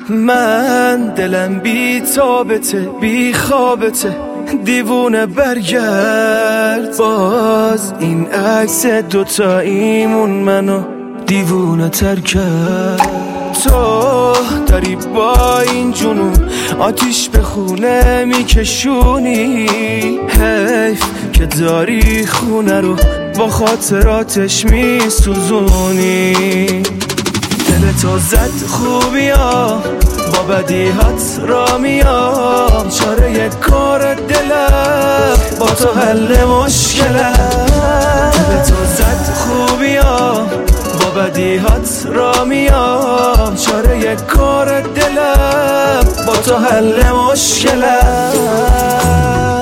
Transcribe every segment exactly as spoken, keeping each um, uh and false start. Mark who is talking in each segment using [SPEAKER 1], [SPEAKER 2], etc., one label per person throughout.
[SPEAKER 1] من دلم بی تابته بی خوابته، دیوونه برگرد. باز این عکس دوتاییمون منو دیوونه تر کرد. تو داری با این جنون آتیش به خونه میکشونی، حیف که داری خونه رو با خاطراتش میسوزونی. دل تو زد خوبیا با بدیهات را میام، چاره یک کار دلم با تو حل مشکلم. دل تو زد خوبیا با بدیهات را میام، چاره یک کار دلم با تو حل مشکلم.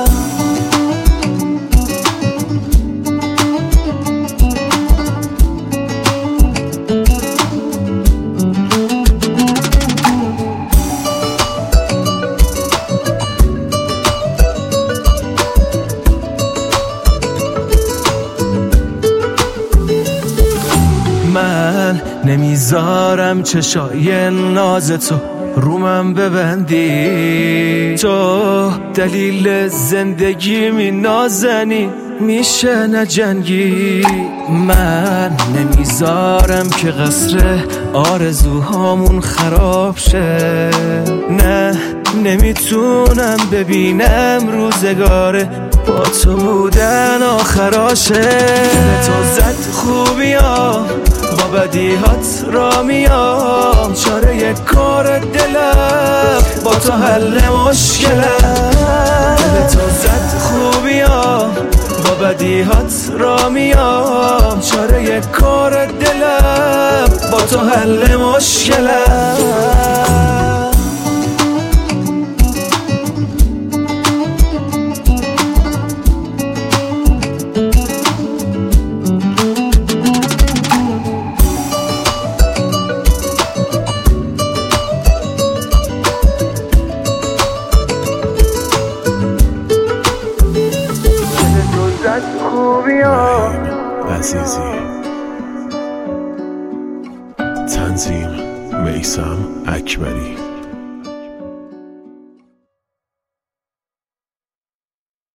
[SPEAKER 1] من نمیذارم چشای ناز تو رومم ببندی، تو دلیل زندگی می نازنی میشه نجنگی. من نمیذارم که قصر آرزوهامون خراب شه، نه نمیتونم ببینم روزگاره با تو بودن آخراشه. تو زد خوبیا با بدیهات را میام، چاره یک کار دلم با تو حل مشکلم. تو زد خوبیا با بدیهات را میام، چاره یک کار دلم با تو حل مشکلم.
[SPEAKER 2] عزیزی تنظیم میثم اکبری.